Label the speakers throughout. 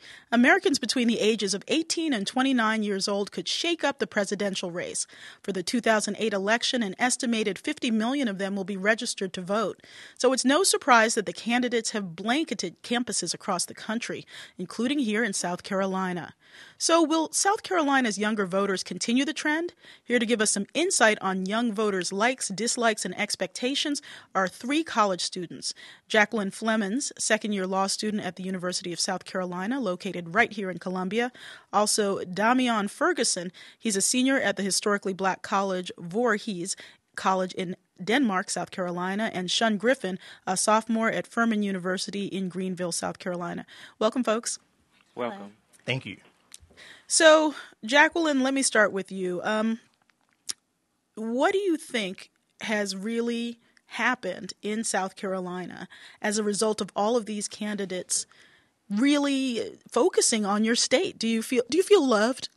Speaker 1: Americans between the ages of 18 and 29 years old could shake up the presidential race. For the 2008 election, an estimated 50 million of them will be registered to vote. So it's no surprise that the candidates have blanketed campuses across the country, including here in South Carolina. So will South Carolina's younger voters continue the trend? Here to give us some insight on young voters' likes, dislikes, and expectations are three college students. Jacqueline Flemons, second-year law student at the University of South Carolina, located right here in Columbia. Also, Damian Ferguson, he's a senior at the historically black college Voorhees College in Denmark, South Carolina, and Shun Griffin, a sophomore at Furman University in Greenville, South Carolina. Welcome, folks.
Speaker 2: Welcome.
Speaker 3: Thank you.
Speaker 1: So, Jacqueline, let me start with you. What do you think has really happened in South Carolina as a result of all of these candidates really focusing on your state? Do you feel loved?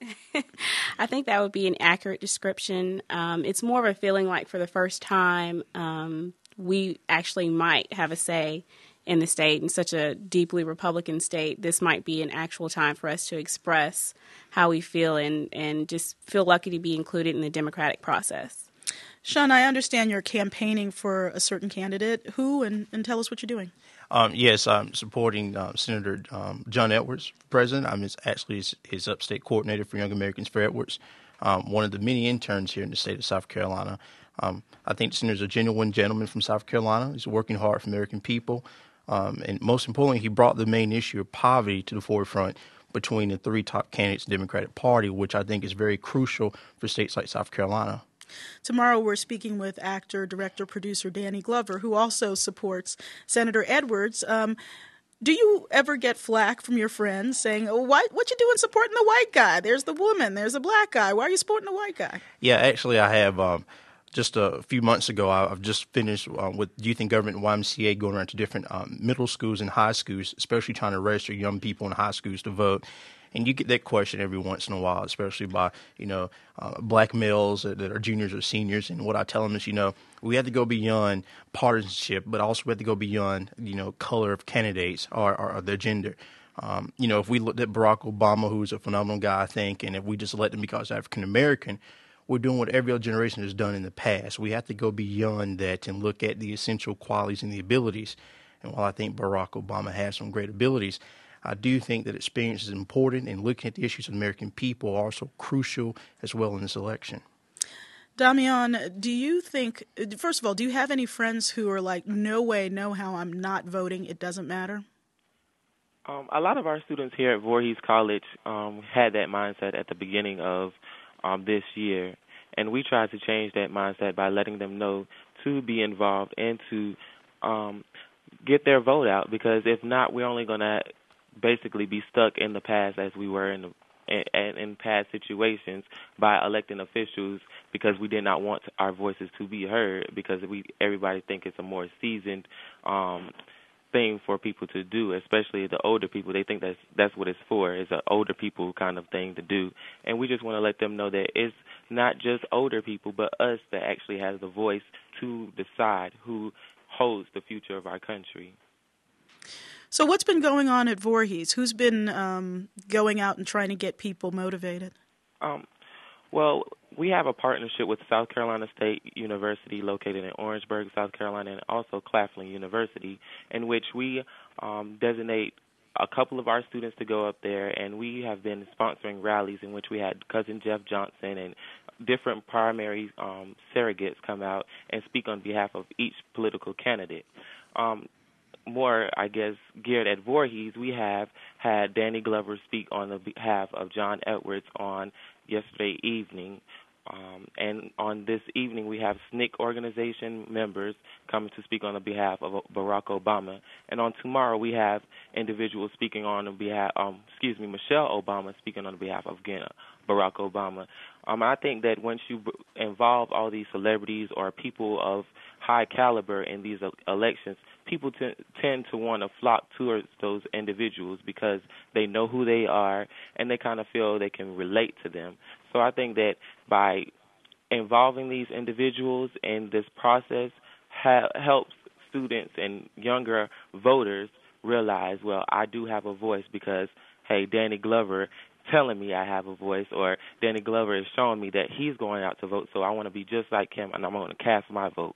Speaker 2: I think that would be an accurate description. It's more of a feeling like for the first time we actually might have a say in the state, in such a deeply Republican state. This might be an actual time for us to express how we feel and just feel lucky to be included in the democratic process.
Speaker 1: Shun, I understand you're campaigning for a certain candidate. Who? And tell us what you're doing.
Speaker 3: Yes, I'm supporting Senator John Edwards for president. I'm actually his upstate coordinator for Young Americans for Edwards, one of the many interns here in the state of South Carolina. I think the senator's a genuine gentleman from South Carolina. He's working hard for American people. And most importantly, he brought the main issue of poverty to the forefront between the three top candidates in the Democratic Party, which I think is very crucial for states like South Carolina.
Speaker 1: Tomorrow we're speaking with actor, director, producer Danny Glover, who also supports Senator Edwards. Do you ever get flack from your friends saying, oh, what you doing supporting the white guy? There's the woman, there's the black guy. Why are you supporting the white guy?
Speaker 3: Yeah, actually I have. Just a few months ago, I've just finished with Youth and Government and YMCA, going around to different middle schools and high schools, especially trying to register young people in high schools to vote. And you get that question every once in a while, especially by, black males that are juniors or seniors. And what I tell them is, we have to go beyond partisanship, but also we have to go beyond, color of candidates or their gender. If we looked at Barack Obama, who's a phenomenal guy, I think, and if we just let him because African American, we're doing what every other generation has done in the past. We have to go beyond that and look at the essential qualities and the abilities. And while I think Barack Obama has some great abilities, I do think that experience is important, and looking at the issues of the American people are also crucial as well in this election.
Speaker 1: Damian, do you think, first of all, do you have any friends who are like, no way, no how, I'm not voting, it doesn't matter?
Speaker 4: A lot of our students here at Voorhees College had that mindset at the beginning of this year, and we tried to change that mindset by letting them know to be involved and to get their vote out, because if not, we're only going to basically be stuck in the past as we were in past situations by electing officials because we did not want our voices to be heard, because everybody think it's a more seasoned thing for people to do, especially the older people. They think that's what it's for. It's an older people kind of thing to do. And we just want to let them know that it's not just older people, but us that actually has the voice to decide who holds the future of our country.
Speaker 1: So what's been going on at Voorhees? Who's been going out and trying to get people motivated?
Speaker 4: Well, we have a partnership with South Carolina State University located in Orangeburg, South Carolina, and also Claflin University, in which we designate a couple of our students to go up there, and we have been sponsoring rallies in which we had Cousin Jeff Johnson and different primary surrogates come out and speak on behalf of each political candidate. More, I guess, geared at Voorhees, we have had Danny Glover speak on the behalf of John Edwards on yesterday evening. And on this evening, we have SNCC organization members coming to speak on the behalf of Barack Obama. And on tomorrow, we have individuals speaking on the behalf, Michelle Obama speaking on the behalf of Barack Obama. I think that once you involve all these celebrities or people of high caliber in these elections, people tend to want to flock towards those individuals because they know who they are and they kind of feel they can relate to them. So I think that by involving these individuals in this process helps students and younger voters realize, well, I do have a voice because, hey, Danny Glover telling me I have a voice, or Danny Glover is showing me that he's going out to vote, so I want to be just like him, and I'm going to cast my vote.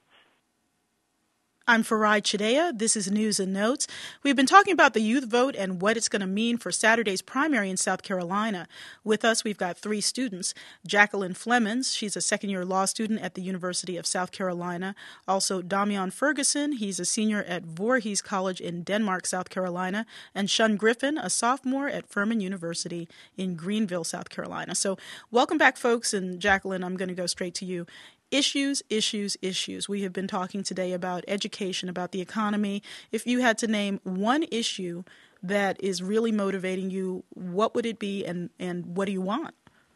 Speaker 1: I'm Farai Chideya. This is News and Notes. We've been talking about the youth vote and what it's going to mean for Saturday's primary in South Carolina. With us, we've got three students. Jacqueline Flemons, she's a second-year law student at the University of South Carolina. Also, Damian Ferguson, he's a senior at Voorhees College in Denmark, South Carolina. And Shun Griffin, a sophomore at Furman University in Greenville, South Carolina. So welcome back, folks. And Jacqueline, I'm going to go straight to you. Issues, issues, issues. We have been talking today about education, about the economy. If you had to name one issue that is really motivating you, what would it be, and what do you want?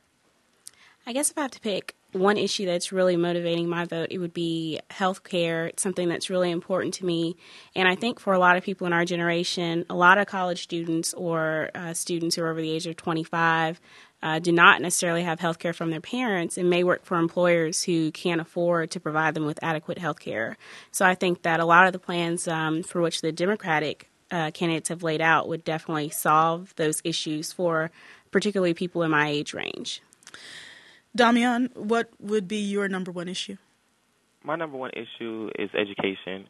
Speaker 2: I guess if I have to pick one issue that's really motivating my vote, it would be health care. It's something that's really important to me. And I think for a lot of people in our generation, a lot of college students or students who are over the age of 25 do not necessarily have health care from their parents and may work for employers who can't afford to provide them with adequate health care. So I think that a lot of the plans for which the Democratic candidates have laid out would definitely solve those issues for particularly people in my age range.
Speaker 1: Damian, what would be your number one issue?
Speaker 4: My number one issue is education.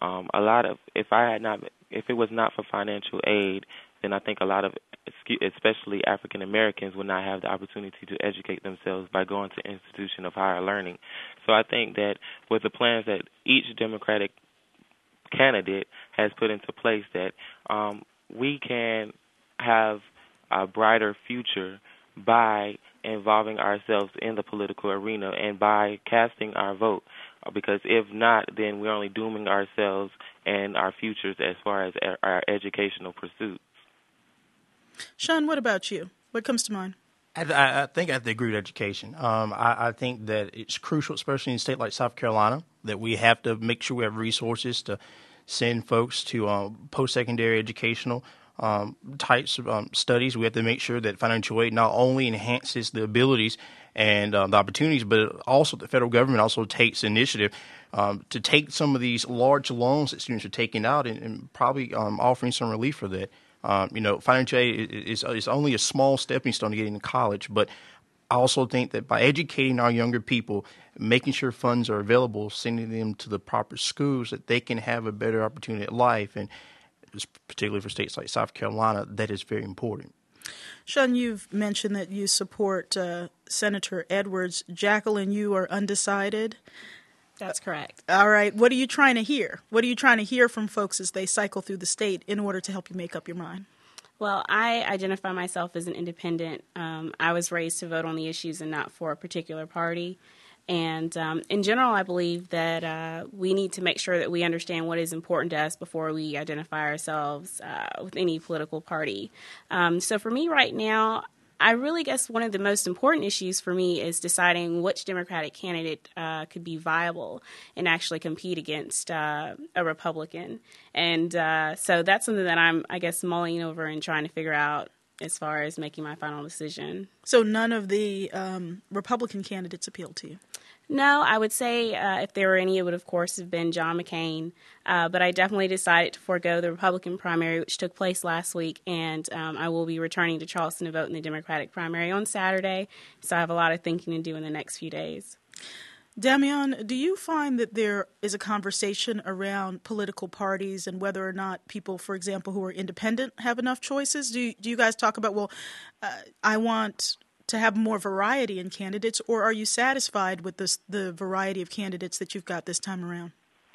Speaker 4: If it was not for financial aid, then I think a lot of, especially African Americans, would not have the opportunity to educate themselves by going to institution of higher learning. So I think that with the plans that each Democratic candidate has put into place, that we can have a brighter future by involving ourselves in the political arena and by casting our vote. Because if not, then we're only dooming ourselves and our futures as far as our educational pursuits.
Speaker 1: Shun, what about you? What comes to mind?
Speaker 3: I think I have to agree with education. I think that it's crucial, especially in a state like South Carolina, that we have to make sure we have resources to send folks to post-secondary educational types of studies. We have to make sure that financial aid not only enhances the abilities and the opportunities, but also the federal government also takes initiative to take some of these large loans that students are taking out and probably offering some relief for that. Financial aid is only a small stepping stone to getting to college, but I also think that by educating our younger people, making sure funds are available, sending them to the proper schools, that they can have a better opportunity at life, and particularly for states like South Carolina, that is very important.
Speaker 1: Shun, you've mentioned that you support Senator Edwards. Jacqueline, you are undecided.
Speaker 2: That's correct.
Speaker 1: All right. What are you trying to hear? What are you trying to hear from folks as they cycle through the state in order to help you make up your mind?
Speaker 2: Well, I identify myself as an independent. I was raised to vote on the issues and not for a particular party. And in general, I believe that we need to make sure that we understand what is important to us before we identify ourselves with any political party. So for me right now, I really guess one of the most important issues for me is deciding which Democratic candidate could be viable and actually compete against a Republican. And so that's something that I'm, I guess, mulling over and trying to figure out as far as making my final decision.
Speaker 1: So none of the Republican candidates appeal to you?
Speaker 2: No, I would say if there were any, it would, of course, have been John McCain. But I definitely decided to forego the Republican primary, which took place last week, and I will be returning to Charleston to vote in the Democratic primary on Saturday. So I have a lot of thinking to do in the next few days.
Speaker 1: Damian, do you find that there is a conversation around political parties and whether or not people, for example, who are independent have enough choices? Do you guys talk about, well, I want to have more variety in candidates, or are you satisfied with the variety of candidates that you've got this time around?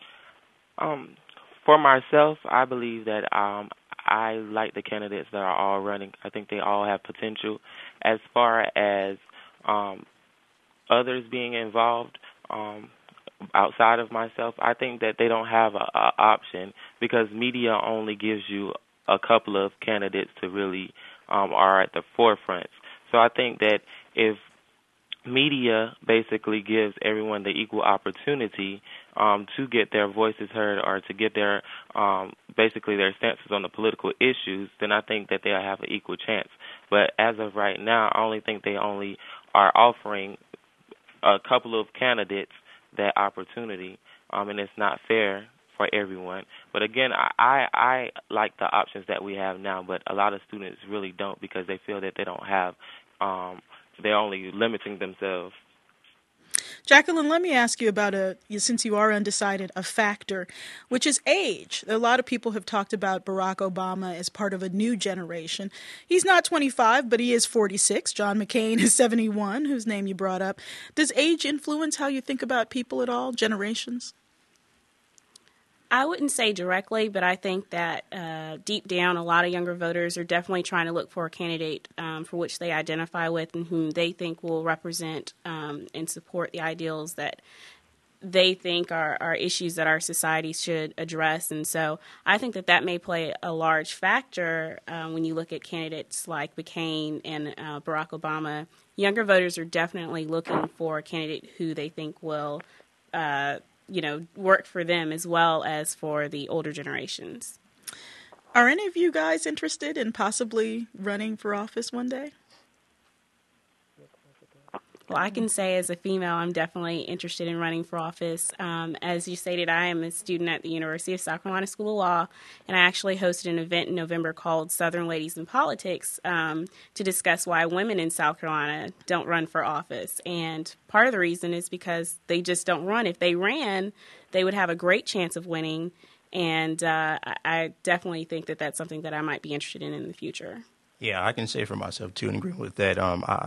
Speaker 4: For myself, I believe that I like the candidates that are all running. I think they all have potential. As far as others being involved outside of myself, I think that they don't have an option because media only gives you a couple of candidates to really are at the forefront. So I think that if media basically gives everyone the equal opportunity to get their voices heard or to get their basically their stances on the political issues, then I think that they'll have an equal chance. But as of right now, I only think they only are offering a couple of candidates that opportunity, and it's not fair for everyone. But again, I like the options that we have now, but a lot of students really don't because they feel that they don't have, they're only limiting themselves.
Speaker 1: Jacqueline, let me ask you about since you are undecided, a factor, which is age. A lot of people have talked about Barack Obama as part of a new generation. He's not 25, but he is 46. John McCain is 71, whose name you brought up. Does age influence how you think about people at all, generations?
Speaker 2: I wouldn't say directly, but I think that deep down, a lot of younger voters are definitely trying to look for a candidate for which they identify with and whom they think will represent and support the ideals that they think are issues that our society should address. And so I think that may play a large factor when you look at candidates like McCain and Barack Obama. Younger voters are definitely looking for a candidate who they think will work for them as well as for the older generations.
Speaker 1: Are any of you guys interested in possibly running for office one day?
Speaker 2: Well, I can say as a female, I'm definitely interested in running for office. As you stated, I am a student at the University of South Carolina School of Law, and I actually hosted an event in November called Southern Ladies in Politics to discuss why women in South Carolina don't run for office. And part of the reason is because they just don't run. If they ran, they would have a great chance of winning, and I definitely think that that's something that I might be interested in the future.
Speaker 3: Yeah, I can say for myself, too, and agree with that.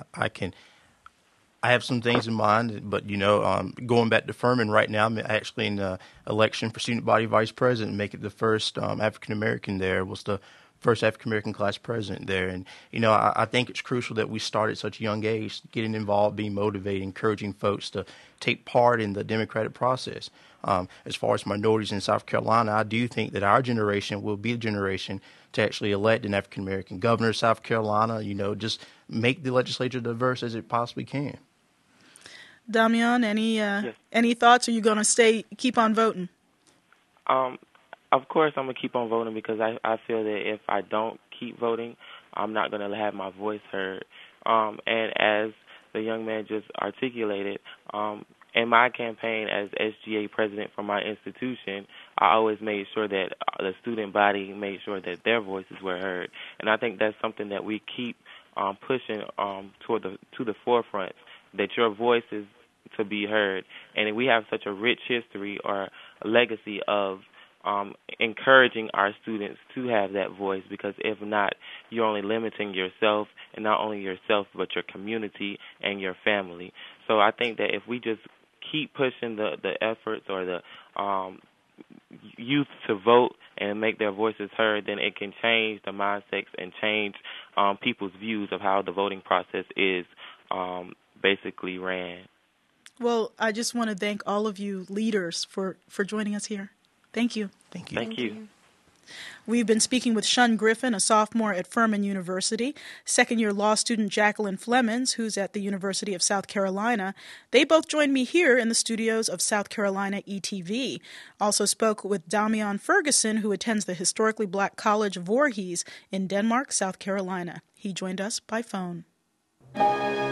Speaker 3: I have some things in mind, but, going back to Furman right now, I'm actually in the election for student body vice president, make it the first African-American there, was the first African-American class president there. And, I think it's crucial that we start at such a young age, getting involved, being motivated, encouraging folks to take part in the democratic process. As far as minorities in South Carolina, I do think that our generation will be the generation to actually elect an African-American governor of South Carolina, just make the legislature diverse as it possibly can.
Speaker 1: Damian, any thoughts? Are you going to keep on voting?
Speaker 4: Of course, I'm going to keep on voting because I feel that if I don't keep voting, I'm not going to have my voice heard. And as the young man just articulated, in my campaign as SGA president for my institution, I always made sure that the student body made sure that their voices were heard. And I think that's something that we keep pushing to the forefront, that your voice is to be heard. And we have such a rich history or a legacy of encouraging our students to have that voice, because if not, you're only limiting yourself, and not only yourself, but your community and your family. So I think that if we just keep pushing the efforts or the youth to vote and make their voices heard, then it can change the mindsets and change people's views of how the voting process is basically ran.
Speaker 1: Well, I just want to thank all of you leaders for joining us here. Thank you.
Speaker 3: Thank you.
Speaker 4: Thank you.
Speaker 1: We've been speaking with Shun Griffin, a sophomore at Furman University, second-year law student Jacqueline Flemons, who's at the University of South Carolina. They both joined me here in the studios of South Carolina ETV. Also spoke with Damian Ferguson, who attends the historically black college of Voorhees in Denmark, South Carolina. He joined us by phone.